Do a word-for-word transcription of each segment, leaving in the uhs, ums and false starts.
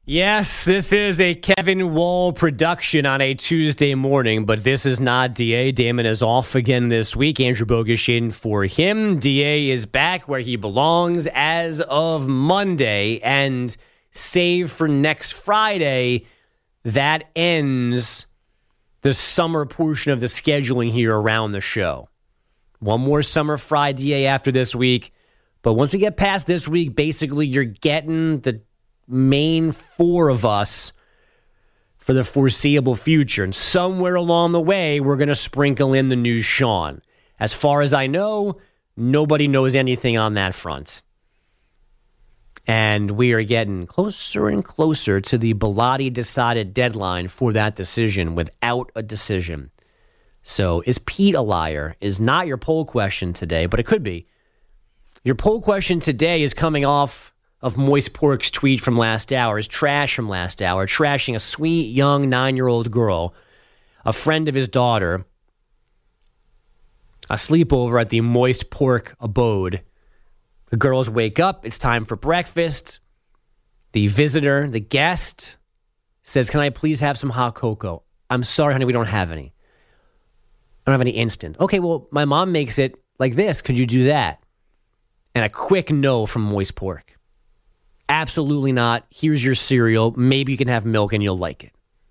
Yes, this is a Kevin Wall production on a Tuesday morning, but this is not D A. Damon is off again this week. Andrew Bogusch in for him. D A is back where he belongs as of Monday, and save for next Friday, that ends the summer portion of the scheduling here around the show. One more Summer Friday D A after this week, but once we get past this week, basically you're getting the main four of us for the foreseeable future. And somewhere along the way, we're going to sprinkle in the new Sean. As far as I know, nobody knows anything on that front. And we are getting closer and closer to the Bilotti decided deadline for that decision without a decision. So is Pete a liar? Is not your poll question today, but it could be. Your poll question today is coming off of Moist Pork's tweet from last hour, his trash from last hour, trashing a sweet, young nine-year-old girl, a friend of his daughter, a sleepover at the Moist Pork abode. The girls wake up. It's time for breakfast. The visitor, the guest, says, "Can I please have some hot cocoa?" "I'm sorry, honey, we don't have any. I don't have any instant." "Okay, well, my mom makes it like this. Could you do that?" And a quick no from Moist Pork. "Absolutely not. Here's your cereal. Maybe you can have milk and you'll like it."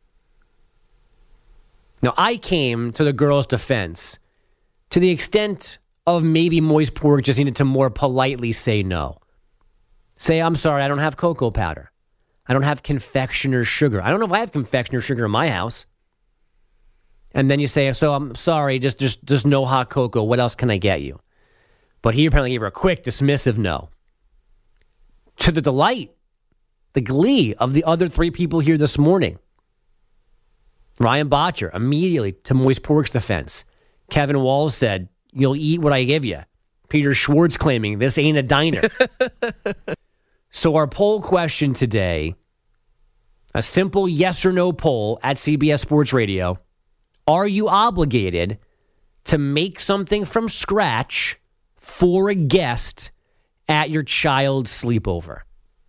Now, I came to the girl's defense to the extent of maybe Moist Pork just needed to more politely say no. Say, "I'm sorry, I don't have cocoa powder. I don't have confectioner's sugar. I don't know if I have confectioner's sugar in my house." And then you say, "So I'm sorry, just, just, just no hot cocoa. What else can I get you?" But he apparently gave her a quick, dismissive no. To the delight, the glee of the other three people here this morning. Ryan Botcher, immediately to Moist Pork's defense. Kevin Wall said, "You'll eat what I give you." Peter Schwartz claiming this ain't a diner. So our poll question today, a simple yes or no poll at C B S Sports Radio. Are you obligated to make something from scratch for a guest at your child's sleepover?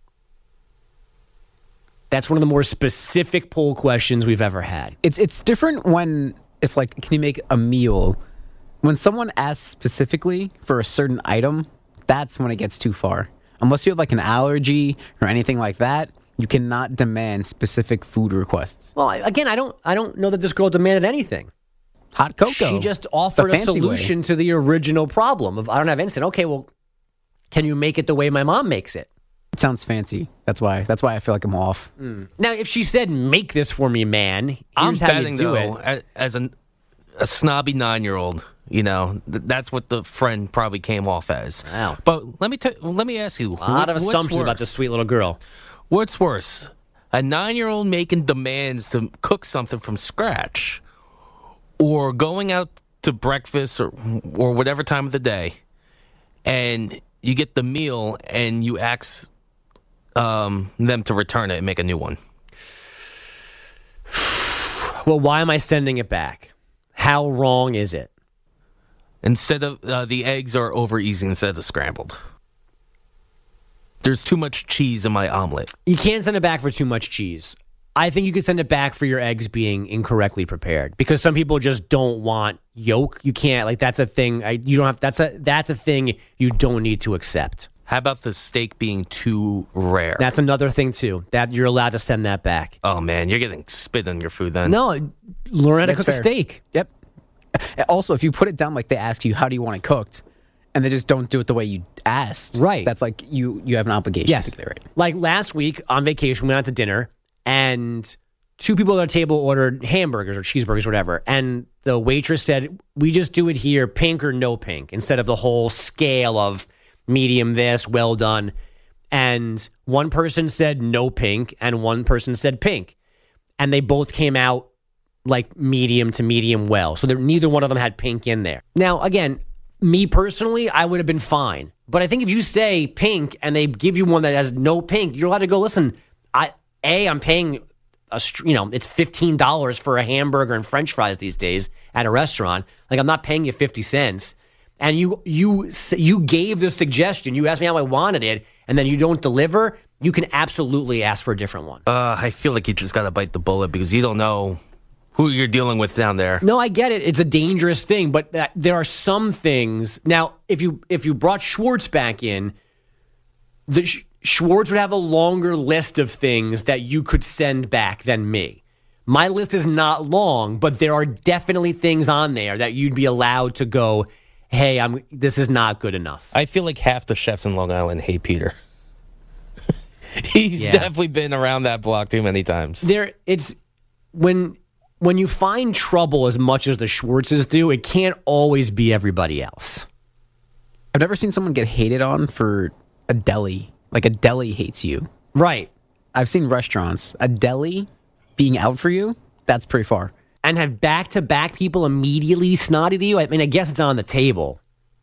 That's one of the more specific poll questions we've ever had. It's it's different when it's like, can you make a meal? When someone asks specifically for a certain item, that's when it gets too far. Unless you have like an allergy or anything like that, you cannot demand specific food requests. Well, again, I don't I don't know that this girl demanded anything. Hot cocoa. She just offered a solution way. to the original problem of, I don't have instant. Okay, well, can you make it the way my mom makes it? It sounds fancy. That's why. That's why I feel like I'm off. Mm. Now, if she said, "Make this for me, man," here's I'm how betting, you do though, it. as an, a snobby nine-year-old, you know, th- that's what the friend probably came off as. Wow. But let me t- let me ask you, A lot what, of assumptions about this sweet little girl. What's worse, a nine-year-old making demands to cook something from scratch, or going out to breakfast or or whatever time of the day, and you get the meal and you ask um, them to return it and make a new one? Well, why am I sending it back? How wrong is it? Instead of uh, the eggs are over easy instead of scrambled. There's too much cheese in my omelet. You can't send it back for too much cheese. I think you could send it back for your eggs being incorrectly prepared, because some people just don't want yolk. You can't, like, that's a thing. I, you don't have. That's a that's a thing you don't need to accept. How about the steak being too rare? That's another thing too. That you're allowed to send that back. Oh man, you're getting spit on your food then. No, learn how to That's cook fair. a steak. Yep. Also, if you put it down like they ask you, how do you want it cooked? And they just don't do it the way you asked. Right. That's like you you have an obligation Yes. to get it right. Like last week on vacation, we went out to dinner, and two people at our table ordered hamburgers or cheeseburgers, whatever. And the waitress said, "We just do it here, pink or no pink," instead of the whole scale of medium this, well done. And one person said no pink, and one person said pink. And they both came out like medium to medium well. So there, neither one of them had pink in there. Now, again, me personally, I would have been fine. But I think if you say pink and they give you one that has no pink, you're allowed to go, listen, I A, I'm paying, a, you know, it's fifteen dollars for a hamburger and french fries these days at a restaurant. Like, I'm not paying you fifty cents. and you you you gave the suggestion, you asked me how I wanted it, and then you don't deliver, you can absolutely ask for a different one. Uh, I feel like you just got to bite the bullet because you don't know who you're dealing with down there. No, I get it. It's a dangerous thing, but that, there are some things. Now, if you if you brought Schwartz back in, the Sh- Schwartz would have a longer list of things that you could send back than me. My list is not long, but there are definitely things on there that you'd be allowed to go, hey, I'm. This is not good enough. I feel like half the chefs in Long Island hate Peter. He's Yeah. definitely been around that block too many times. There, it's when when you find trouble as much as the Schwartzes do, it can't always be everybody else. I've never seen someone get hated on for a deli. Like a deli hates you. Right. I've seen restaurants. A deli being out for you, that's pretty far. And have back-to-back people immediately snotty to you. I mean, I guess it's on the table.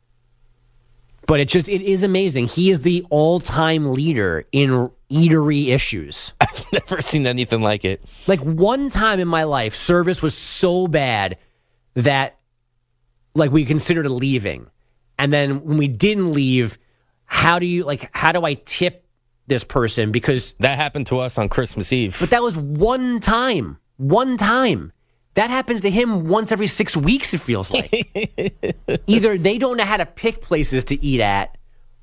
But it just, it is amazing. He is the all-time leader in eatery issues. I've never seen anything like it. Like, one time in my life, service was so bad that, like, we considered leaving. And then when we didn't leave, how do you, like, how do I tip this person? Because That happened to us on Christmas Eve. But that was one time. One time. That happens to him once every six weeks, it feels like. Either they don't know how to pick places to eat at,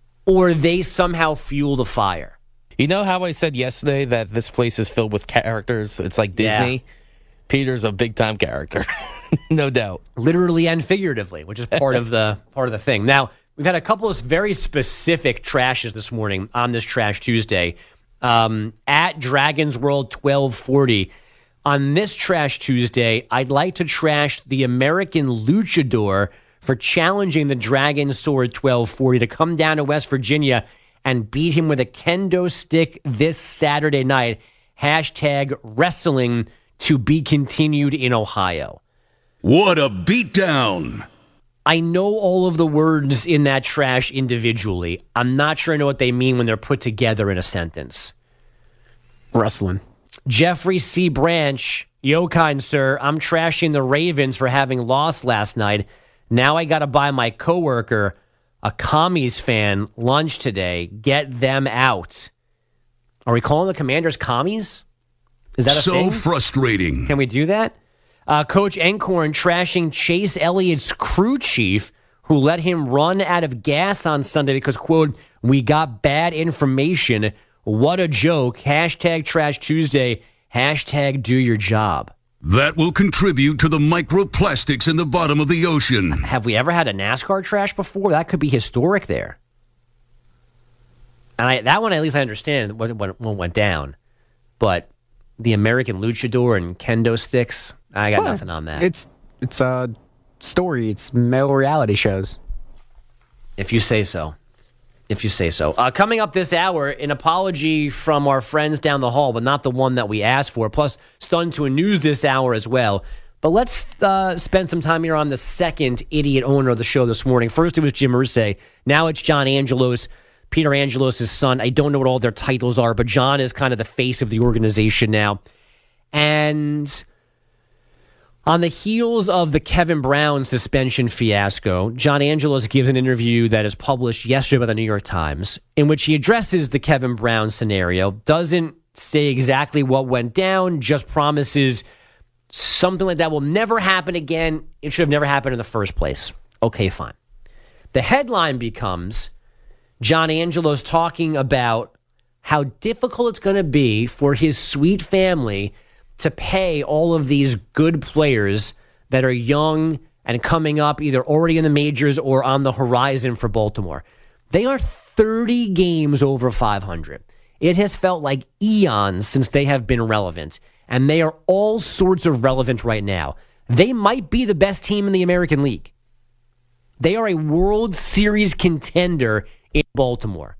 or they somehow fuel the fire. You know how I said yesterday that this place is filled with characters? It's like Disney. Yeah. Peter's a big-time character. No doubt. Literally and figuratively, which is part of the part of the thing. Now, we've had a couple of very specific trashes this morning on this Trash Tuesday. Um, at Dragons World twelve forty. On this Trash Tuesday, I'd like to trash the American Luchador for challenging the Dragon Sword twelve forty to come down to West Virginia and beat him with a kendo stick this Saturday night. Hashtag wrestling to be continued in Ohio. What a beatdown. I know all of the words in that trash individually. I'm not sure I know what they mean when they're put together in a sentence. Wrestling. Jeffrey C. Branch, yo, kind sir, I'm trashing the Ravens for having lost last night. Now I got to buy my coworker, a Commies fan, lunch today. Get them out. Are we calling the Commanders Commies? Is that a So thing? frustrating. Can we do that? Uh, Coach Encorn trashing Chase Elliott's crew chief who let him run out of gas on Sunday because, quote, we got bad information. What a joke. Hashtag Trash Tuesday. Hashtag do your job. That will contribute to the microplastics in the bottom of the ocean. Have we ever had a NASCAR trash before? That could be historic there. And I, that one, at least I understand what, what, what went down. But the American Luchador and kendo sticks, I got Well, nothing on that. It's it's a story. It's male reality shows. If you say so. If you say so. Uh, coming up this hour, an apology from our friends down the hall, but not the one that we asked for. Plus, Stunned to a News this hour as well. But let's uh, spend some time here on the second idiot owner of the show this morning. First, it was Jim Irsay. Now it's John Angelos, Peter Angelos' son. I don't know what all their titles are, but John is kind of the face of the organization now. And on the heels of the Kevin Brown suspension fiasco, John Angelos gives an interview that is published yesterday by the New York Times in which he addresses the Kevin Brown scenario, doesn't say exactly what went down, just promises something like that will never happen again. It should have never happened in the first place. Okay, fine. The headline becomes John Angelos talking about how difficult it's going to be for his sweet family to pay all of these good players that are young and coming up, either already in the majors or on the horizon for Baltimore. They are thirty games over five hundred. It has felt like eons since they have been relevant, and they are all sorts of relevant right now. They might be the best team in the American League. They are a World Series contender in Baltimore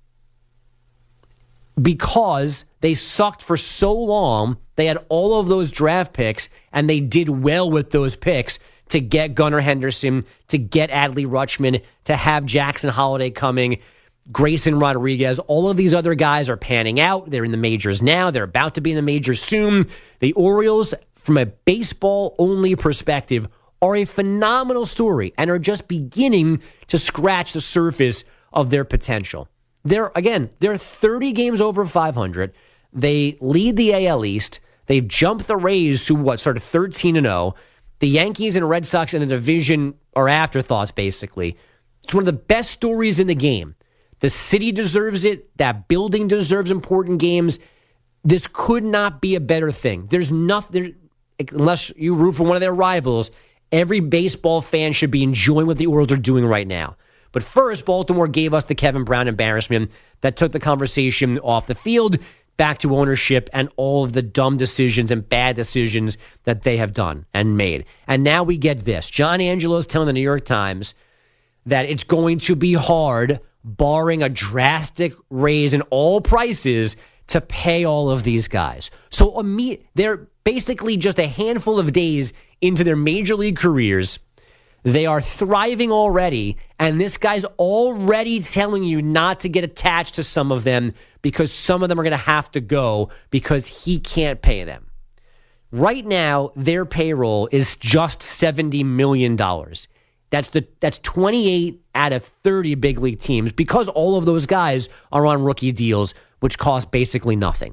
because they sucked for so long. They had all of those draft picks, and they did well with those picks to get Gunnar Henderson, to get Adley Rutschman, to have Jackson Holiday coming, Grayson Rodriguez. All of these other guys are panning out. They're in the majors now. They're about to be in the majors soon. The Orioles, from a baseball-only perspective, are a phenomenal story and are just beginning to scratch the surface of their potential. They're, again, they're thirty games over five hundred. They lead the A L East. They've jumped the Rays to what, sort of thirteen and oh. The Yankees and Red Sox in the division are afterthoughts, basically. It's one of the best stories in the game. The city deserves it. That building deserves important games. This could not be a better thing. There's nothing, unless you root for one of their rivals, every baseball fan should be enjoying what the Orioles are doing right now. But first, Baltimore gave us the Kevin Brown embarrassment that took the conversation off the field, back to ownership and all of the dumb decisions and bad decisions that they have done and made. And now we get this. John Angelo's telling the New York Times that it's going to be hard, barring a drastic raise in all prices, to pay all of these guys. So they're basically just a handful of days into their major league careers. They are thriving already, and this guy's already telling you not to get attached to some of them because some of them are going to have to go because he can't pay them. Right now, their payroll is just seventy million dollars. That's the that's twenty-eight out of thirty big league teams because all of those guys are on rookie deals, which cost basically nothing.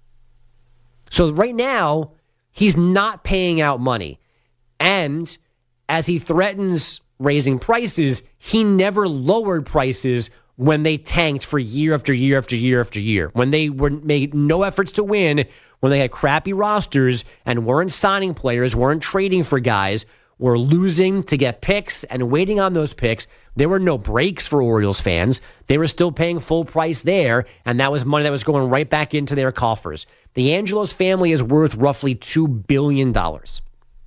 So right now, he's not paying out money. And as he threatens raising prices, he never lowered prices when they tanked for year after year after year after year. When they were made no efforts to win, when they had crappy rosters and weren't signing players, weren't trading for guys, were losing to get picks and waiting on those picks. There were no breaks for Orioles fans. They were still paying full price there, and that was money that was going right back into their coffers. The Angelos family is worth roughly two billion dollars.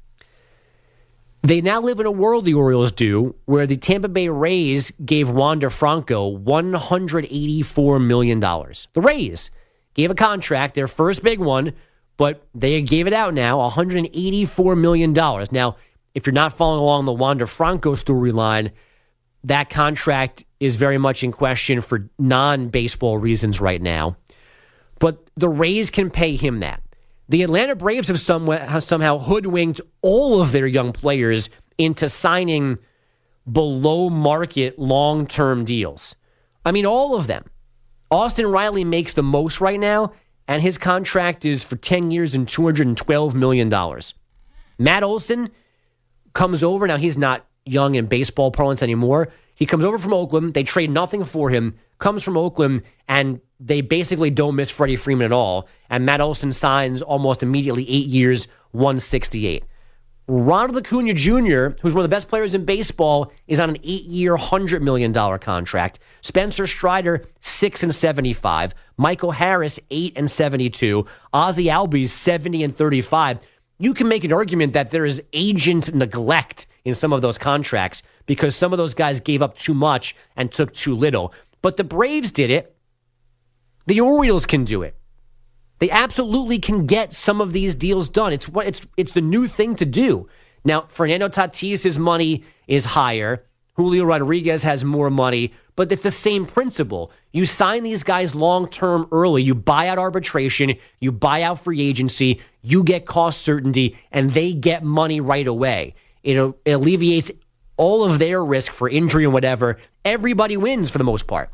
They now live in a world, the Orioles do, where the Tampa Bay Rays gave Wander Franco one hundred eighty-four million dollars. The Rays gave a contract, their first big one, but they gave it out now, one hundred eighty-four million dollars. Now, if you're not following along the Wander Franco storyline, that contract is very much in question for non-baseball reasons right now. But the Rays can pay him that. The Atlanta Braves have somewhat, somehow hoodwinked all of their young players into signing below-market long-term deals. I mean, all of them. Austin Riley makes the most right now, and his contract is for ten years and two hundred twelve million dollars. Matt Olson comes over. Now, he's not young in baseball parlance anymore. He comes over from Oakland. They trade nothing for him, comes from Oakland, and they basically don't miss Freddie Freeman at all. And Matt Olson signs almost immediately eight years, one sixty-eight. Ronald Acuna Junior, who's one of the best players in baseball, is on an eight-year, one hundred million dollars contract. Spencer Strider, six and seventy-five. Michael Harris, eight and seventy-two. Ozzie Albies, seventy and thirty-five. You can make an argument that there is agent neglect in some of those contracts because some of those guys gave up too much and took too little. But the Braves did it. The Orioles can do it. They absolutely can get some of these deals done. It's what it's it's the new thing to do. Now, Fernando Tatis's money is higher. Julio Rodriguez has more money, but it's the same principle. You sign these guys long-term early. You buy out arbitration. You buy out free agency. You get cost certainty, and they get money right away. It, it alleviates all of their risk for injury and whatever. Everybody wins for the most part.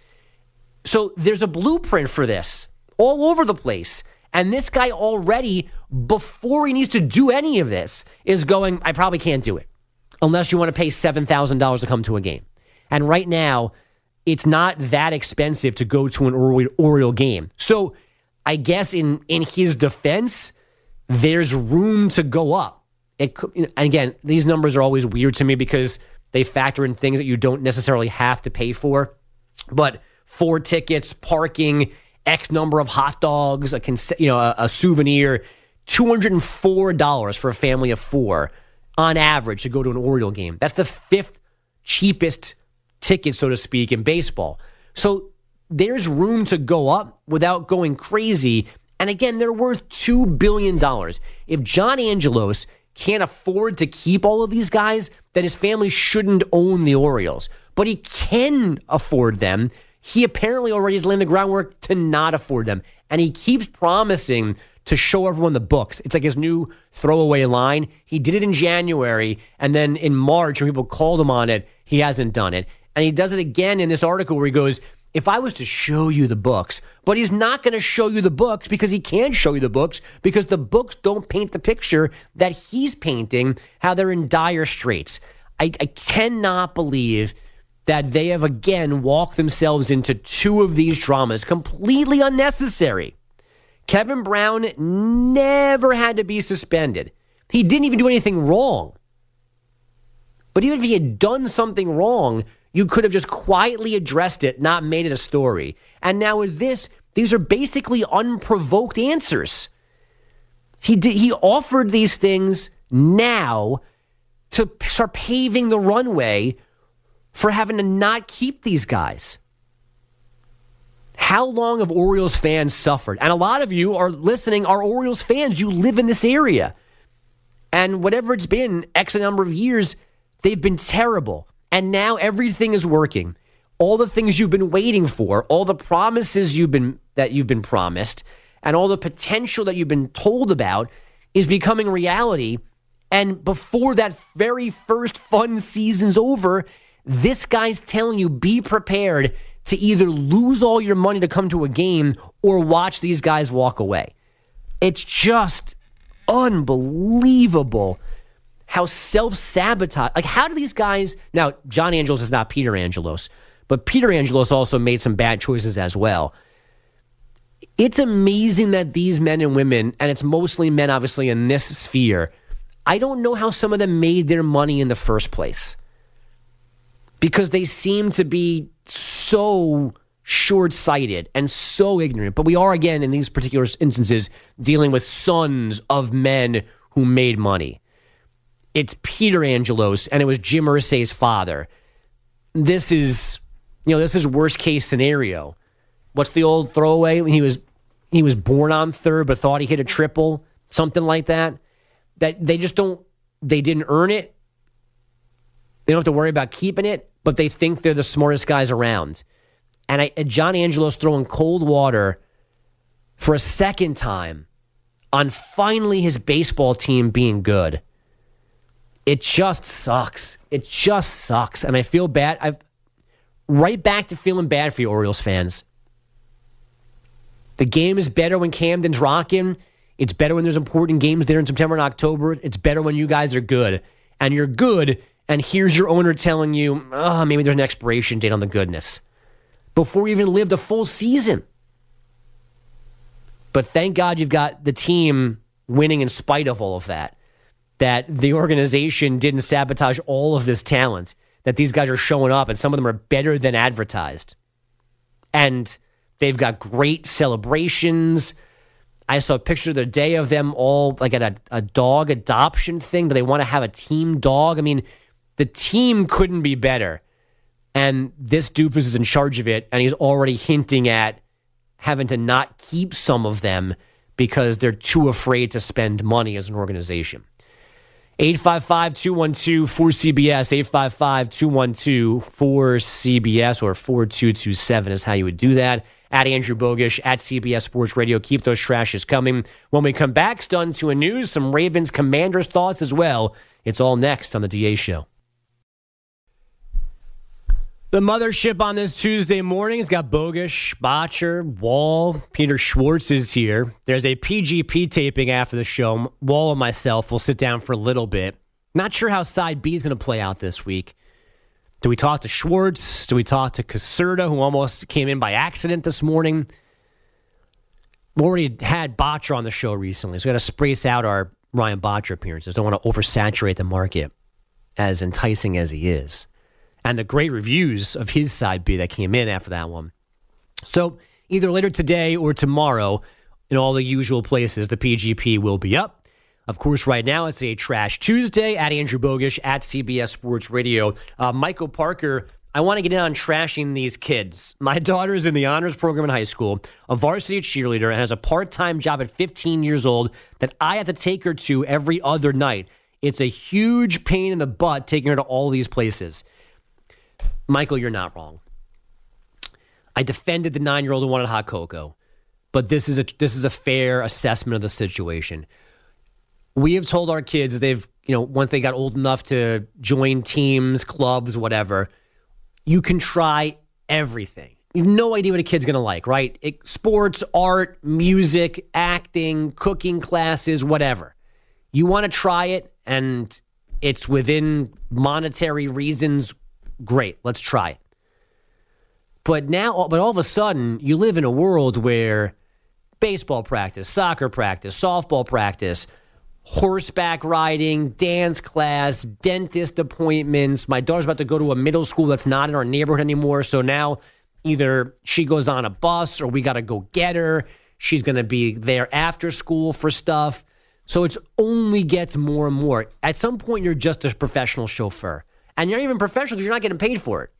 So there's a blueprint for this all over the place. And this guy already, before he needs to do any of this, is going, I probably can't do it unless you want to pay seven thousand dollars to come to a game. And right now, it's not that expensive to go to an Oriole game. So I guess in, in his defense, there's room to go up. It could, again, these numbers are always weird to me because they factor in things that you don't necessarily have to pay for. But four tickets, parking, X number of hot dogs, a you know a, a souvenir, two hundred four dollars for a family of four on average to go to an Oriole game. That's the fifth cheapest ticket, so to speak, in baseball. So there's room to go up without going crazy. And again, they're worth two billion dollars. If John Angelos can't afford to keep all of these guys, then his family shouldn't own the Orioles. But he can afford them. He apparently already has laid the groundwork to not afford them. And he keeps promising to show everyone the books. It's like his new throwaway line. He did it in January, and then in March, when people called him on it, he hasn't done it. And he does it again in this article where he goes, if I was to show you the books, but he's not going to show you the books because he can't show you the books because the books don't paint the picture that he's painting, how they're in dire straits. I, I cannot believe that they have again walked themselves into two of these dramas, completely unnecessary. Kevin Brown never had to be suspended. He didn't even do anything wrong. But even if he had done something wrong, you could have just quietly addressed it, not made it a story. And now with this, these are basically unprovoked answers. He did, he offered these things now to start paving the runway for having to not keep these guys. How long have Orioles fans suffered? And a lot of you are listening, are Orioles fans. You live in this area. And whatever it's been, X number of years, they've been terrible. And now everything is working. All the things you've been waiting for, all the promises you've been that you've been promised, and all the potential that you've been told about is becoming reality. And before that very first fun season's over, this guy's telling you, be prepared to either lose all your money to come to a game or watch these guys walk away. It's just unbelievable how self-sabotage. Like, how do these guys... Now, John Angelos is not Peter Angelos, but Peter Angelos also made some bad choices as well. It's amazing that these men and women, and it's mostly men, obviously, in this sphere, I don't know how some of them made their money in the first place. Because they seem to be so short-sighted and so ignorant. But we are, again, in these particular instances, dealing with sons of men who made money. It's Peter Angelos, and it was Jim Irsay's father. This is, you know, this is worst-case scenario. What's the old throwaway? He was he was born on third, but thought he hit a triple, something like that. That they just don't, they didn't earn it. They don't have to worry about keeping it, but they think they're the smartest guys around. And I, John Angelos throwing cold water for a second time on finally his baseball team being good. It just sucks. It just sucks. And I feel bad. I've right back to feeling bad for you, Orioles fans. The game is better when Camden's rocking. It's better when there's important games there in September and October. It's better when you guys are good. And you're good, and here's your owner telling you, oh, maybe there's an expiration date on the goodness. Before you even lived a full season. But thank God you've got the team winning in spite of all of that. That the organization didn't sabotage all of this talent. That these guys are showing up, and some of them are better than advertised. And they've got great celebrations. I saw a picture the day of them all like at a, a dog adoption thing. Do they want to have a team dog? I mean, the team couldn't be better. And this doofus is in charge of it, and he's already hinting at having to not keep some of them because they're too afraid to spend money as an organization. eight five five, two one two, four C B S, eight five five, two one two, four C B S, or four two two seven is how you would do that. At Andrew Bogish, at C B S Sports Radio. Keep those trashes coming. When we come back, stun to a news, some Ravens Commanders thoughts as well. It's all next on the D A Show. The mothership on this Tuesday morning has got Bogish, Botcher, Wall, Peter Schwartz is here. There's a P G P taping after the show. Wall and myself will sit down for a little bit. Not sure how side B is going to play out this week. Do we talk to Schwartz? Do we talk to Caserta, who almost came in by accident this morning? We already had Botcher on the show recently, so we got to space out our Ryan Botcher appearances. Don't want to oversaturate the market, as enticing as he is. And the great reviews of his side B that came in after that one. So either later today or tomorrow, in all the usual places, the P G P will be up. Of course, right now it's a Trash Tuesday at Andrew Bogish at C B S Sports Radio. Uh, Michael Parker, I want to get in on trashing these kids. My daughter is in the honors program in high school, a varsity cheerleader, and has a part-time job at fifteen years old that I have to take her to every other night. It's a huge pain in the butt taking her to all these places. Michael, you're not wrong. I defended the nine-year-old who wanted hot cocoa. but this is a this is a fair assessment of the situation. We have told our kids they've, you know, once they got old enough to join teams, clubs, whatever, you can try everything. You have no idea what a kid's going to like, right? It, sports, art, music, acting, cooking classes, whatever. You want to try it and it's within monetary reasons, great, let's try it. But now, but all of a sudden, you live in a world where baseball practice, soccer practice, softball practice, horseback riding, dance class, dentist appointments. My daughter's about to go to a middle school that's not in our neighborhood anymore. So now either she goes on a bus or we got to go get her. She's going to be there after school for stuff. So it only gets more and more. At some point, you're just a professional chauffeur. And you're not even professional because you're not getting paid for it.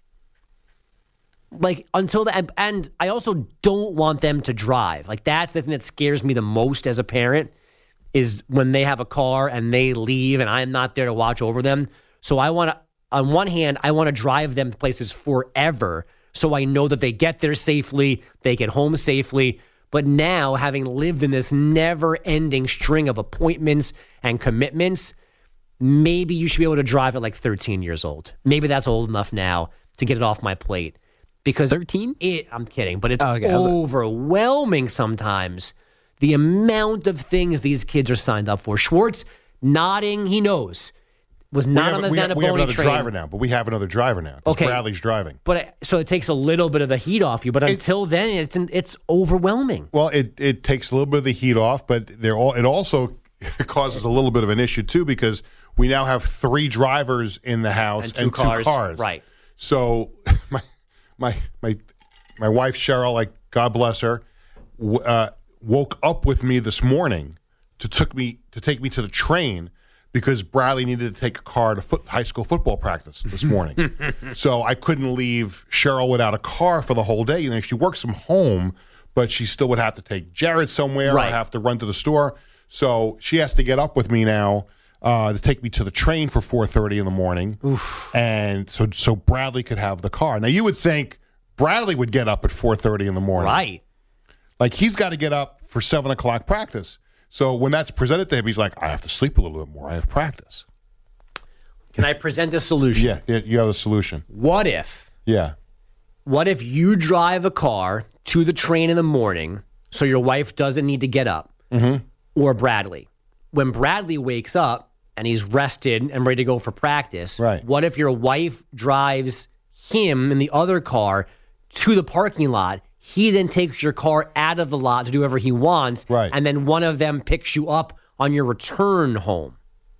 Like, until the, and I also don't want them to drive. Like, that's the thing that scares me the most as a parent is when they have a car and they leave and I'm not there to watch over them. So I want to, on one hand, I want to drive them to places forever so I know that they get there safely, they get home safely. But now, having lived in this never-ending string of appointments and commitments, maybe you should be able to drive at like thirteen years old. Maybe that's old enough now to get it off my plate. Because thirteen? It, I'm kidding, but it's oh, okay. overwhelming sometimes. The amount of things these kids are signed up for. Schwartz nodding, he knows. Was not on the we have, Zanaboni we have another train. driver now, but we have another driver now. Okay, Bradley's driving. But it, so it takes a little bit of the heat off you. But it, until then, it's it's overwhelming. Well, it, it takes a little bit of the heat off, but they're all, it also causes a little bit of an issue too because we now have three drivers in the house and two, and two cars. cars. Right. So my my my my wife Cheryl, like God bless her, w- uh, woke up with me this morning to took me to take me to the train. Because Bradley needed to take a car to foot, high school football practice this morning. So I couldn't leave Cheryl without a car for the whole day. You know, she works from home, but she still would have to take Jared somewhere right. or have to run to the store. So she has to get up with me now uh, to take me to the train for four thirty in the morning. Oof. And so so Bradley could have the car. Now, you would think Bradley would get up at four thirty in the morning. Right. Like, he's got to get up for seven o'clock practice. So when that's presented to him, he's like, I have to sleep a little bit more. I have practice. Can I present a solution? Yeah, yeah, you have a solution. What if? Yeah. What if you drive a car to the train in the morning so your wife doesn't need to get up? Mm-hmm. Or Bradley. When Bradley wakes up and he's rested and ready to go for practice, right. What if your wife drives him in the other car to the parking lot? He then takes your car out of the lot to do whatever he wants, right. And then one of them picks you up on your return home.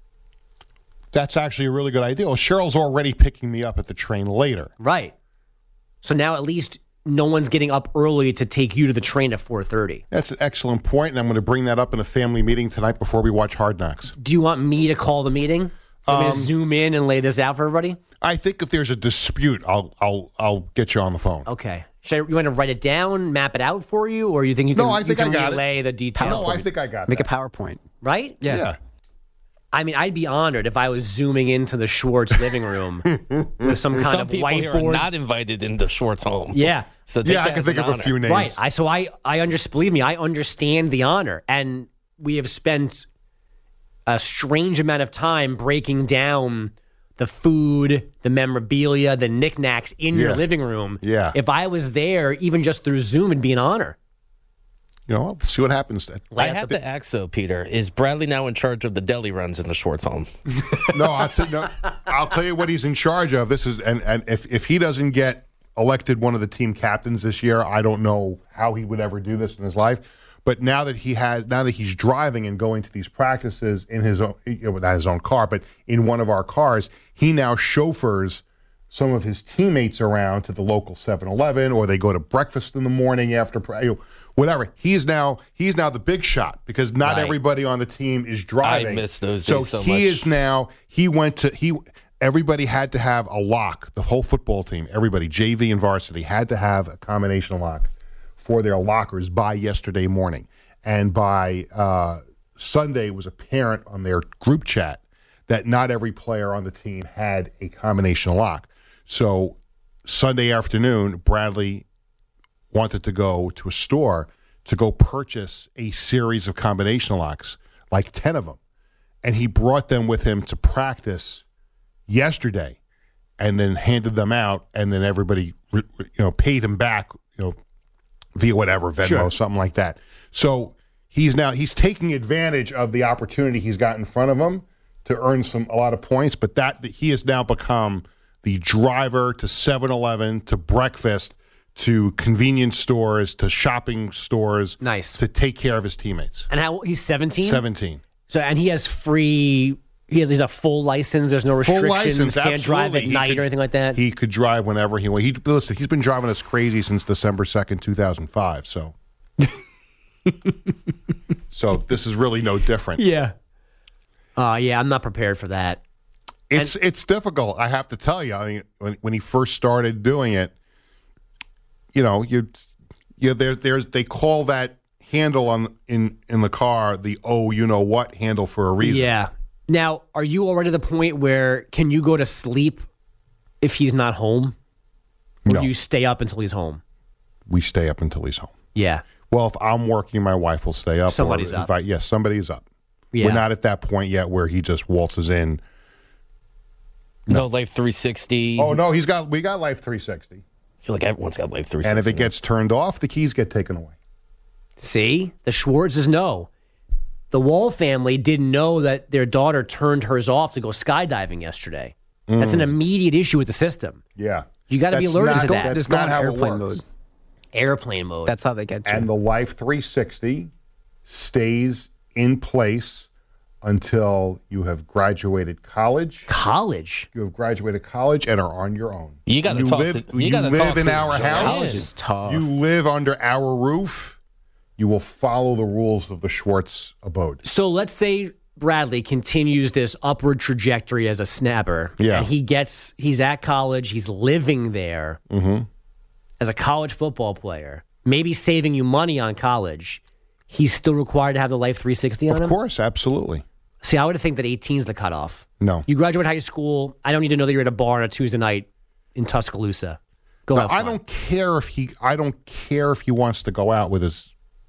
That's actually a really good idea. Well, Cheryl's already picking me up at the train later. Right. So now at least no one's getting up early to take you to the train at four thirty. That's an excellent point, and I'm going to bring that up in a family meeting tonight before we watch Hard Knocks. Do you want me to call the meeting? Do you want me to Um, zoom in and lay this out for everybody? I think if there's a dispute, I'll I'll I'll get you on the phone. Okay. Should I, you want to write it down, map it out for you, or you think you can, No, I think you can I got relay it. the details? No, I think I got Make that. a PowerPoint. Right? Yeah. Yeah. I mean, I'd be honored if I was zooming into the Schwartz living room with some kind Some of people here whiteboard. are not invited into Schwartz home. Yeah. So take Yeah, I that can as think an of a honor. few names. Right. I so I I under, believe me, I understand the honor, and we have spent a strange amount of time breaking down the food, the memorabilia, the knickknacks in your Yeah. living room. Yeah. If I was there, even just through Zoom, it'd be an honor. You know, we'll see what happens. I have to ask, though, Peter, is Bradley now in charge of the deli runs in the Schwartz home? No, I'll, t- no, I'll tell you what he's in charge of. This is, and, and if, if he doesn't get elected one of the team captains this year, I don't know how he would ever do this in his life. But now that he has, now that he's driving and going to these practices in his own, you know, not his own car, but in one of our cars, he now chauffeurs some of his teammates around to the local seven eleven, or they go to breakfast in the morning after, you know, whatever. He's now he's now the big shot because not Right. everybody on the team is driving. I miss those so days so he much. is now. He went to he. Everybody had to have a lock. The whole football team, everybody, J V and varsity, had to have a combination lock for their lockers by yesterday morning. And by uh, Sunday, it was apparent on their group chat that not every player on the team had a combination lock. So Sunday afternoon, Bradley wanted to go to a store to go purchase a series of combination locks, like ten of them. And he brought them with him to practice yesterday and then handed them out, and then everybody you know paid him back you know via whatever, Venmo, Sure. something like that. So he's now he's taking advantage of the opportunity he's got in front of him to earn some a lot of points, but that he has now become the driver to seven eleven, to breakfast, to convenience stores, to shopping stores. Nice. To take care of his teammates. And how he's seventeen? seventeen. So and he has free he has he's a full license, there's no Full restrictions, license, can't drive absolutely. at He night could- or anything like that. He could drive whenever he wants. He, listen, he's been driving us crazy since December second, two thousand five, so. So this is really no different. yeah. Uh yeah, I'm not prepared for that. It's it's difficult, I have to tell you. I mean, when, when he first started doing it, you know, you you there there's they call that handle on in in the car the oh you know what handle for a reason. Yeah. Now, are you already at the point where can you go to sleep if he's not home? Or No. do you stay up until he's home? We stay up until he's home. Yeah. Well, if I'm working, my wife will stay up. Somebody's or up. If I, yes, somebody's up. Yeah. We're not at that point yet where he just waltzes in. No Life three sixty. Oh no, he's got we got Life three sixty, I feel like everyone's got Life three sixty. and if it gets turned off, the keys get taken away. See? The Schwartzes know. The Wall family didn't know that their daughter turned hers off to go skydiving yesterday. That's an immediate issue with the system. Yeah, You got to be That's alerted not- to that. That's Just go not on how it airplane works. mode. Airplane mode. That's how they get you. And the Life three sixty stays in place until you have graduated college. college. You have graduated college and are on your own. You gotta talk live, to- you gotta live talk in to our Joanne. house. College is tough. You live under our roof. You will follow the rules of the Schwartz abode. So let's say Bradley continues this upward trajectory as a snapper. Yeah. And he gets, he's at college, he's living there Mm-hmm. as a college football player, maybe saving you money on college. He's still required to have the Life three sixty on Of him? course, absolutely. See, I would think that eighteen is the cutoff. No. You graduate high school, I don't need to know that you're at a bar on a Tuesday night in Tuscaloosa. Go Now, have I fun. don't care if he. I don't care if he wants to go out with his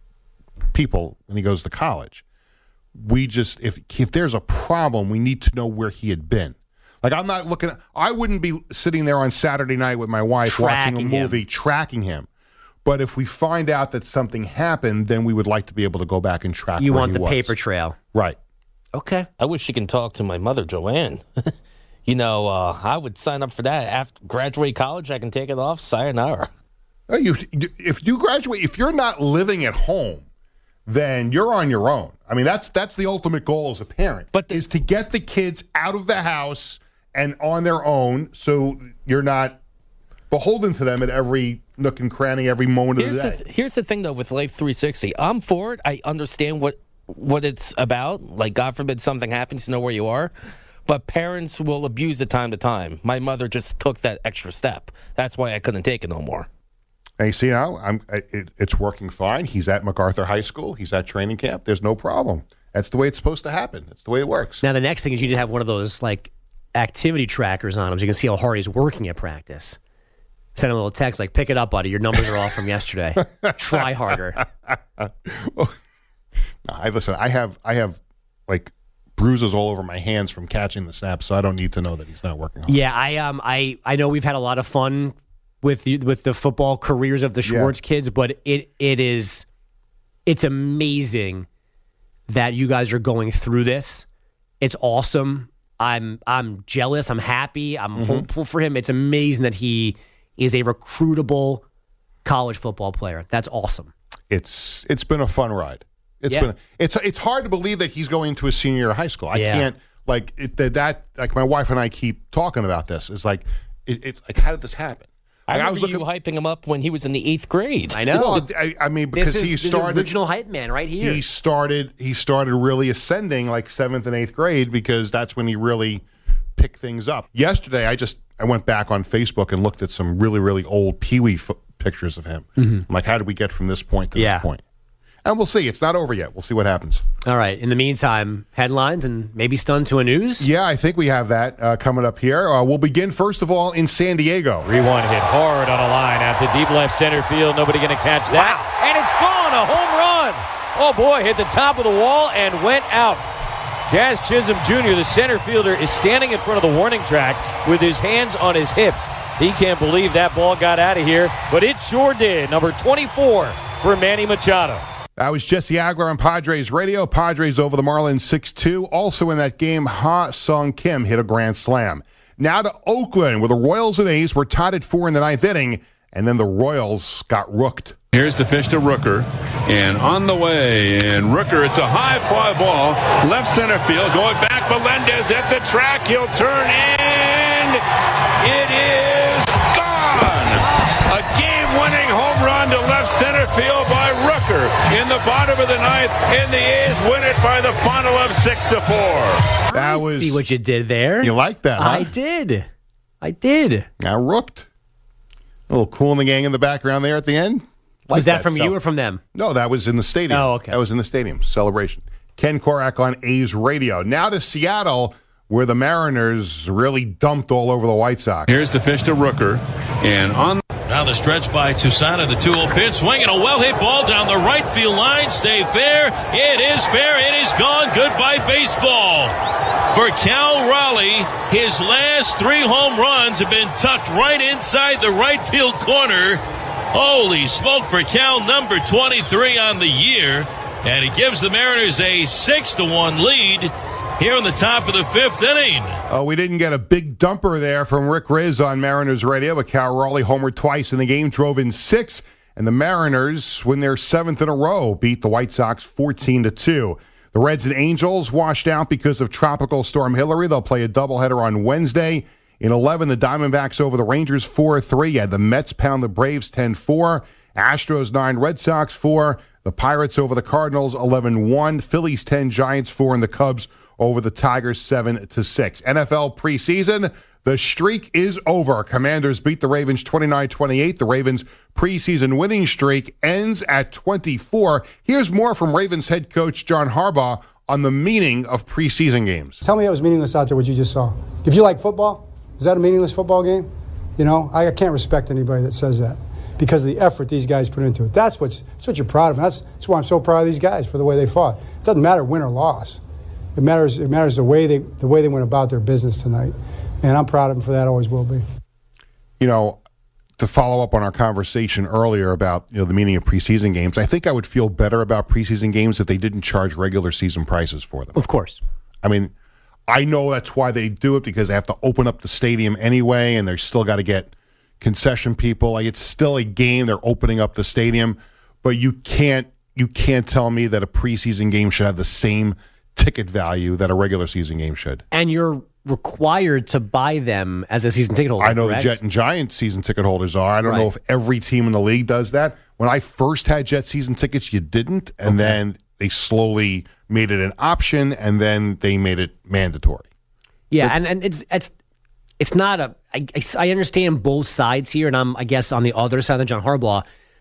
people when he goes to college. We just if if there's a problem, we need to know where he had been. Like I'm not looking. I wouldn't be sitting there on Saturday night with my wife watching Tracking a him. movie, tracking him. But if we find out that something happened, then we would like to be able to go back and track. You where want he the was. paper trail. right? Okay. I wish you can talk to my mother, Joanne. you know, uh, I would sign up for that. After graduate college, I can take it off. Sayonara. Oh, You, if you graduate, if you're not living at home, then you're on your own. I mean, that's that's the ultimate goal as a parent, But the- is to get the kids out of the house and on their own, so you're not beholden to them at every nook and cranny, every moment Here's of the, the day. th- here's the thing, though, with Life three sixty. I'm for it. I understand what what it's about. Like, God forbid something happens, you know where you are. But parents will abuse it time to time. My mother just took that extra step. That's why I couldn't take it no more. And you see now, I'm, it, it's working fine. He's at MacArthur High School. He's at training camp. There's no problem. That's the way it's supposed to happen. That's the way it works. Now, the next thing is you need to have one of those like activity trackers on him so you can see how hard he's working at practice. Send him a little text like, pick it up, buddy. Your numbers are off from yesterday. Try harder. I listen. I have I have like bruises all over my hands from catching the snap, so I don't need to know that he's not working hard. Yeah, I um I, I know we've had a lot of fun with the, with the football careers of the Schwartz kids, but it it is it's amazing that you guys are going through this. It's awesome. I'm I'm jealous. I'm happy. I'm hopeful for him. It's amazing that he is a recruitable college football player. That's awesome. It's it's been a fun ride. It's Yeah. been it's it's hard to believe that he's going to a senior year of high school. I Yeah. can't like it, that, that like my wife and I keep talking about this. It's like it, it like how did this happen? I Like, remember you hyping him up when he was in the eighth grade. I know. Well, I, I mean because this is he this is started original hype man right here. he started he started really ascending like seventh and eighth grade because that's when he really picked things up. Yesterday, I just I went back on Facebook and looked at some really really old Pee Wee fo- pictures of him. I'm like, how did we get from this point to Yeah. this point? And we'll see. It's not over yet. We'll see what happens. All right. In the meantime, headlines and maybe stun to a news. Yeah, I think we have that uh, coming up here. Uh, we'll begin first of all in San Diego. three one hit hard on a line out to deep left center field. Nobody going to catch that. And it's gone. A home Oh, boy, hit the top of the wall and went out. Jazz Chisholm Junior, the center fielder, is standing in front of the warning track with his hands on his hips. He can't believe that ball got out of here, but it sure did. Number twenty-four for Manny Machado. That was Jesse Agler on Padres Radio. Padres over the Marlins six two. Also in that game, Ha Sung Kim hit a grand slam. Now to Oakland, where the Royals and A's were tied at four in the ninth inning, and then the Royals got rooked. Here's the pitch to Rooker, and on the way, and Rooker, it's a high fly ball, left center field, going back, Melendez at the track, he'll turn in, it is gone! A game-winning home run to left center field by Rooker in the bottom of the ninth, and the A's win it by the final of six to four. That I was, see what you did there. You like that, huh? I did. I did. Got rooked. A little Cool in the Gang in the background there at the end. Like was that, that from so. you or from them? No, that was in the stadium. Oh, okay. That was in the stadium. Celebration. Ken Korak on A's Radio. Now to Seattle, where the Mariners really dumped all over the White Sox. Here's the pitch to Rooker, and on... Now the stretch by Toussaint, the two oh pitch, swinging a well-hit ball down the right field line. Stay fair. It is fair. It is gone. Goodbye, baseball. For Cal Raleigh, his last three home runs have been tucked right inside the right field corner. Holy smoke for Cal, number twenty-three on the year. And it gives the Mariners a six to one lead here in the top of the fifth inning. Oh, we didn't get a big dumper there from Rick Riz on Mariners Radio, but Cal Raleigh homered twice in the game, drove in six, and the Mariners win their seventh in a row, beat the White Sox fourteen to two. The Reds and Angels washed out because of Tropical Storm Hillary. They'll play a doubleheader on Wednesday. In eleven, the Diamondbacks over the Rangers four three. Yeah, the Mets pound the Braves ten four. Astros nine, Red Sox four. The Pirates over the Cardinals eleven one. Phillies ten, Giants four, and the Cubs over the Tigers seven to six. N F L preseason, the streak is over. Commanders beat the Ravens twenty-nine twenty-eight. The Ravens' preseason winning streak ends at twenty-four. Here's more from Ravens head coach John Harbaugh on the meaning of preseason games. Tell me it was meaningless out there, what you just saw. If you like football, is that a meaningless football game? You know, I can't respect anybody that says that because of the effort these guys put into it. That's, what's, that's what you're proud of. That's, that's why I'm so proud of these guys for the way they fought. It doesn't matter win or loss. It matters. It matters the way they the way they went about their business tonight, and I'm proud of them for that. Always will be. You know, to follow up on our conversation earlier about you know the meaning of preseason games, I think I would feel better about preseason games if they didn't charge regular season prices for them. Of course. I mean, I know that's why they do it because they have to open up the stadium anyway, and they're still got to get concession people. Like it's still a game. They're opening up the stadium, but you can't you can't tell me that a preseason game should have the same ticket value that a regular season game should. And you're required to buy them as a season ticket holder. I know correct? the Jet and Giant season ticket holders are. I don't right. know if every team in the league does that. When I first had Jet season tickets, you didn't, and okay. then they slowly made it an option, and then they made it mandatory. Yeah, but, and, and it's it's it's not a. I, I understand both sides here, and I'm I guess on the other side of John Harbaugh,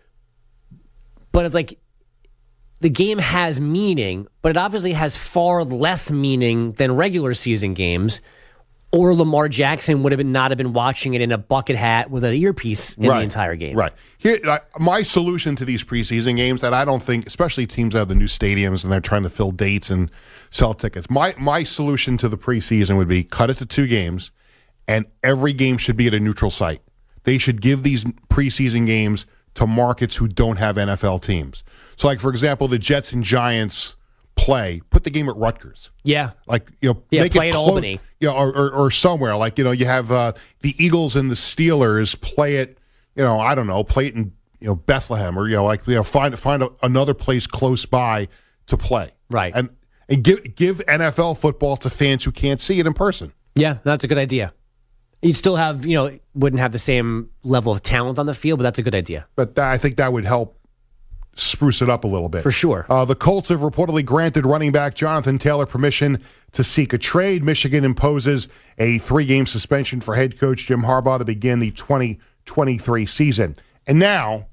but it's like. The game has meaning, but it obviously has far less meaning than regular season games, or Lamar Jackson would have been, not have been watching it in a bucket hat with an earpiece in right, the entire game. Right. Here, uh, my solution to these preseason games that I don't think, especially teams that have the new stadiums and they're trying to fill dates and sell tickets, my, my solution to the preseason would be cut it to two games, and every game should be at a neutral site. They should give these preseason games to markets who don't have N F L teams. So, like, for example, the Jets and Giants play, put the game at Rutgers. Yeah. Like, you know, yeah, make play it at clo- Albany. You know, or, or, or somewhere. Like, you know, you have uh, the Eagles and the Steelers play it, you know, I don't know, play it in, you know, Bethlehem or, you know, like, you know, find find a, another place close by to play. Right. And, and give, give N F L football to fans who can't see it in person. Yeah, that's a good idea. You'd still have, you know, wouldn't have the same level of talent on the field, but that's a good idea. But that, I think that would help spruce it up a little bit. For sure. Uh, the Colts have reportedly granted running back Jonathan Taylor permission to seek a trade. Michigan imposes a three-game suspension for head coach Jim Harbaugh to begin the twenty twenty-three season. And now,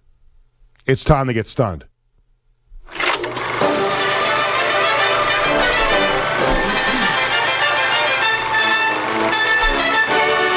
it's time to get stunned. It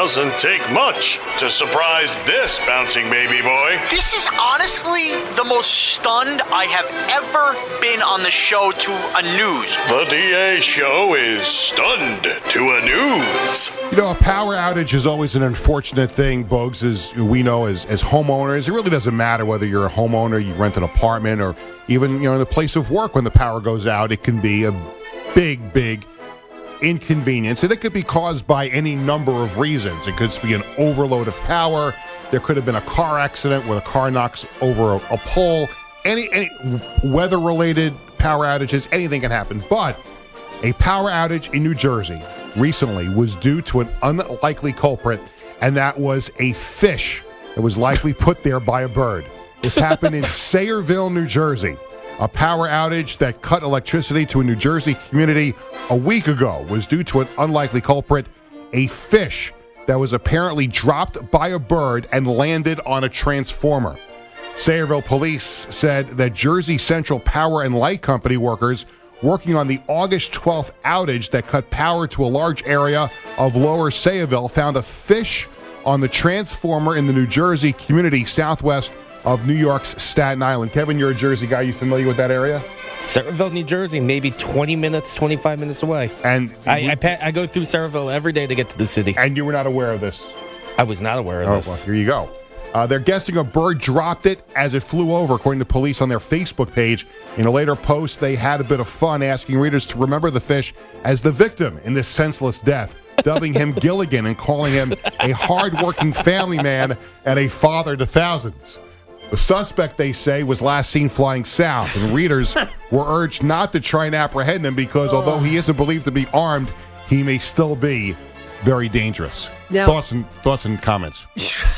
doesn't take much to surprise this bouncing baby boy. This is honestly the most stunned I have ever been on the show to a news. The D A show is stunned to a news. You know, a power outage is always an unfortunate thing, Bogues, as we know as, as homeowners. It really doesn't matter whether you're a homeowner, you rent an apartment, or even, you know, in the place of work when the power goes out. It can be a big, big inconvenience, and it could be caused by any number of reasons. It could be an overload of power. There could have been a car accident where the car knocks over a, a pole. Any, any weather-related power outages, anything can happen. But a power outage in New Jersey recently was due to an unlikely culprit, and that was a fish that was likely put there by a bird. This happened in Sayreville, New Jersey. A power outage that cut electricity to a New Jersey community a week ago was due to an unlikely culprit, a fish that was apparently dropped by a bird and landed on a transformer. Sayreville police said that Jersey Central Power and Light Company workers working on the August twelfth outage that cut power to a large area of Lower Sayreville found a fish on the transformer in the New Jersey community southwest of New York's Staten Island. Kevin, you're a Jersey guy. You familiar with that area? Sayreville, New Jersey, maybe twenty minutes, twenty-five minutes away. And I, I, pa- I go through Sayreville every day to get to the city. And you were not aware of this? I was not aware of oh, this. Well, here you go. Uh, they're guessing a bird dropped it as it flew over, according to police on their Facebook page. In a later post, they had a bit of fun asking readers to remember the fish as the victim in this senseless death, dubbing him Gilligan and calling him a hard-working family man and a father to thousands. The suspect, they say, was last seen flying south, and readers were urged not to try and apprehend him because although he isn't believed to be armed, he may still be very dangerous. Now, thoughts and thoughts and comments.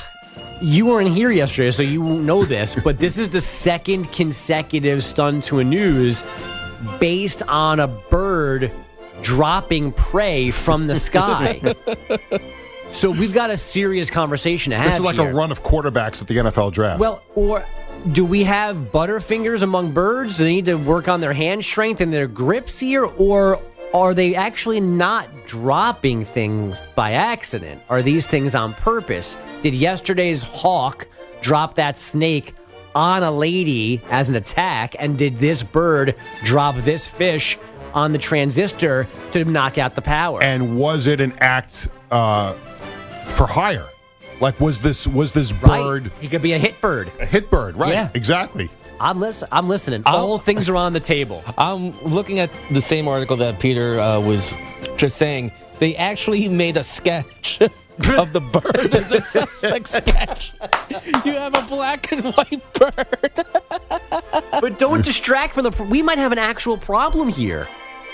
You weren't here yesterday, so you won't know this, but this is the second consecutive stun to a news based on a bird dropping prey from the sky. So we've got a serious conversation to have. This is like here. a run of quarterbacks at the N F L draft. Well, or do we have butterfingers among birds? Do they need to work on their hand strength and their grips here? Or are they actually not dropping things by accident? Are these things on purpose? Did yesterday's hawk drop that snake on a lady as an attack? And did this bird drop this fish on the transistor to knock out the power? And was it an act uh, for hire? Like, was this was this Right. bird He could be a hit bird. a hit bird? Right, Yeah. exactly. I'm, listen- I'm listening. All things are on the table. I'm looking at the same article that Peter uh, was just saying. They actually made a sketch of the bird as a suspect sketch. You have a black and white bird. But don't distract from the... Pro- we might have an actual problem here.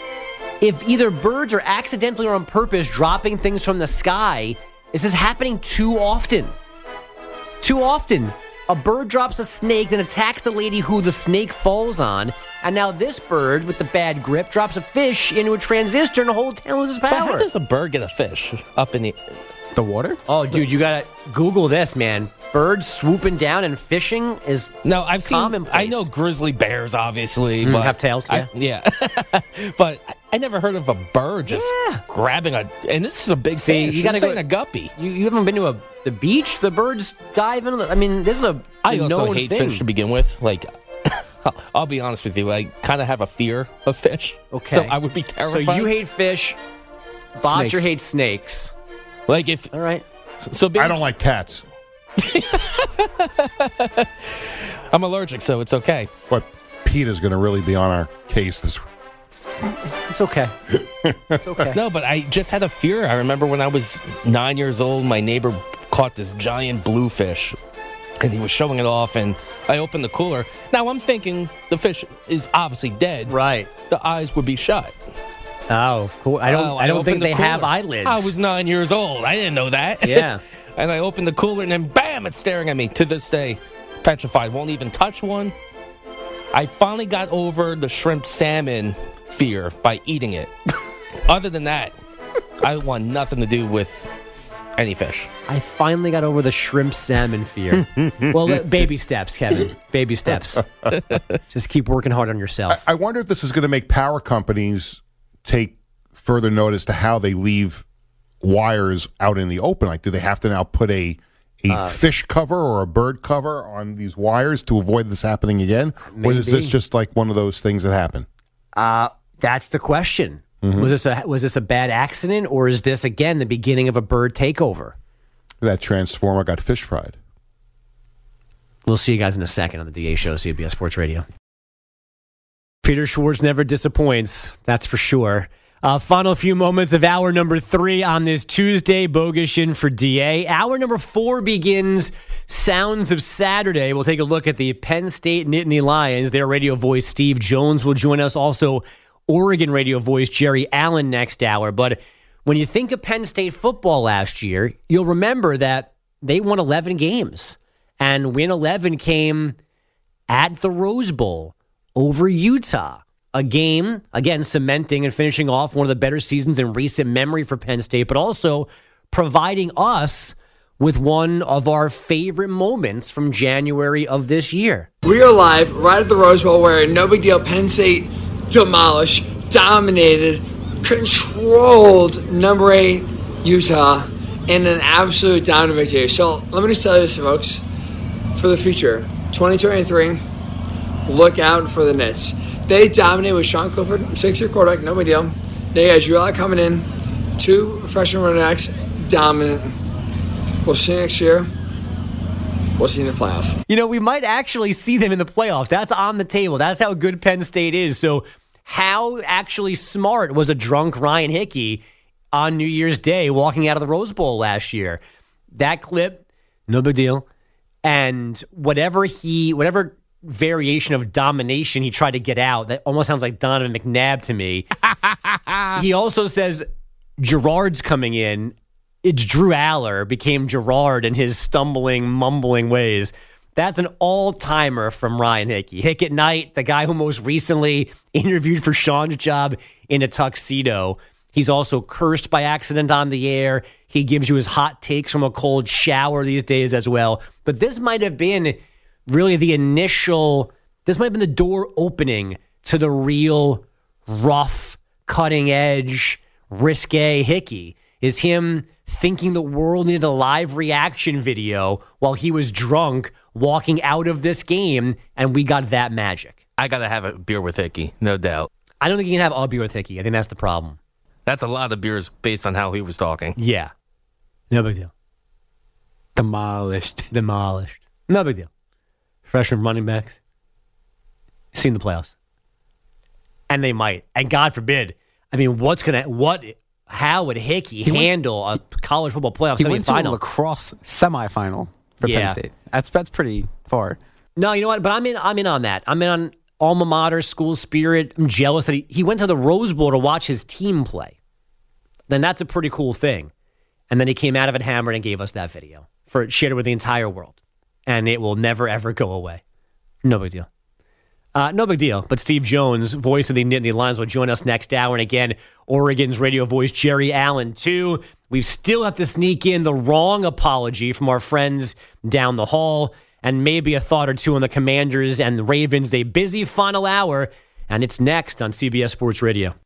If either birds are accidentally or on purpose dropping things from the sky, this is happening too often. Too often. A bird drops a snake, then attacks the lady who the snake falls on, and now this bird with the bad grip drops a fish into a transistor and the whole town loses But how power. does a bird get a fish up in the The water? Oh, dude, you gotta Google this, man. Birds swooping down and fishing is No, I've seen. commonplace. I know grizzly bears, obviously, Mm, but have tails, I- yeah, but I- I never heard of a bird just Yeah. grabbing a. And this is a big See, fish. you gotta This go- ain't a guppy. You, you haven't been to a the beach? The birds dive into the... I mean, this is a I also known hate thing. fish to begin with. Like, I'll be honest with you. I kind of have a fear of fish. Okay. So I would be So terrified. you hate fish. Botcher Snakes. hates snakes. like if All right. so. I don't like cats, I'm allergic, so it's okay. but Pete is going to really be on our case this week. It's okay. It's okay. No, but I just had a fear. I remember when I was nine years old, my neighbor caught this giant bluefish, and he was showing it off, and I opened the cooler. Now, I'm thinking the fish is obviously dead. Right. The eyes would be shut. Oh, cool. I don't. Oh, I don't opened think the they have cooler. eyelids. I was nine years old. I didn't know that. Yeah. And I opened the cooler, and then bam, it's staring at me to this day. Petrified. Won't even touch one. I finally got over the shrimp salmon fear by eating it. Other than that, I want nothing to do with any fish. I finally got over the shrimp salmon fear. Well, uh, baby steps, Kevin. Baby steps. Just keep working hard on yourself. I, I wonder if this is going to make power companies take further notice to how they leave wires out in the open? Like, do they have to now put a a uh, fish cover or a bird cover on these wires to avoid this happening again? Maybe. Or is this just like one of those things that happen? Uh, that's the question. Mm-hmm. Was this a was this a bad accident, or is this again the beginning of a bird takeover? That transformer got fish fried. We'll see you guys in a second on the D A Show, C B S Sports Radio. Peter Schwartz never disappoints, that's for sure. Uh, final few moments of hour number three on this Tuesday. Bogusch in for D A. Hour number four begins Sounds of Saturday. We'll take a look at the Penn State Nittany Lions. Their radio voice, Steve Jones, will join us. Also, Oregon radio voice, Jerry Allen, next hour. But when you think of Penn State football last year, you'll remember that they won eleven games. And win eleven came at the Rose Bowl over Utah. A game, again, cementing and finishing off one of the better seasons in recent memory for Penn State, but also providing us with one of our favorite moments from January of this year. We are live right at the Rose Bowl where, no big deal, Penn State demolished, dominated, controlled number eight Utah in an absolute dominant victory. So let me just tell you this, folks, for the future, twenty twenty-three, look out for the Nets. They dominated with Sean Clifford, six-year quarterback, no big deal. They got Drew Lock coming in, two freshman running backs, dominant. We'll see you next year. We'll see you in the playoffs. You know, we might actually see them in the playoffs. That's on the table. That's how good Penn State is. So how actually smart was a drunk Ryan Hickey on New Year's Day walking out of the Rose Bowl last year? That clip, no big deal. And whatever he, whatever variation of domination he tried to get out, that almost sounds like Donovan McNabb to me. He also says Gerard's coming in. It's Drew Aller became Gerard in his stumbling, mumbling ways. That's an all-timer from Ryan Hickey. Hick at Night, the guy who most recently interviewed for Sean's job in a tuxedo. He's also cursed by accident on the air. He gives you his hot takes from a cold shower these days as well. But this might have been really the initial, this might have been the door opening to the real rough, cutting edge, risque Hickey, is him thinking the world needed a live reaction video while he was drunk walking out of this game, and we got that magic. I got to have a beer with Hickey, no doubt. I don't think you can have a beer with Hickey. I think that's the problem. That's a lot of beers based on how he was talking. Yeah. No big deal. Demolished. Demolished. No big deal. Freshman running backs. Seen the playoffs. And they might. And God forbid. I mean, what's going to, what, how would Hickey he handle went, a college football playoff he semifinal? He went to a lacrosse semifinal for yeah. Penn State. That's, that's pretty far. No, you know what? But I'm in, I'm in on that. I'm in on alma mater, school spirit. I'm jealous that he, he went to the Rose Bowl to watch his team play. Then that's a pretty cool thing. And then he came out of it hammered and gave us that video. For shared it with the entire world. And it will never, ever go away. No big deal. Uh, no big deal. But Steve Jones, voice of the Nittany Lions, will join us next hour. And again, Oregon's radio voice, Jerry Allen, too. We still have to sneak in the wrong apology from our friends down the hall. And maybe a thought or two on the Commanders and the Ravens. A busy final hour. And it's next on C B S Sports Radio.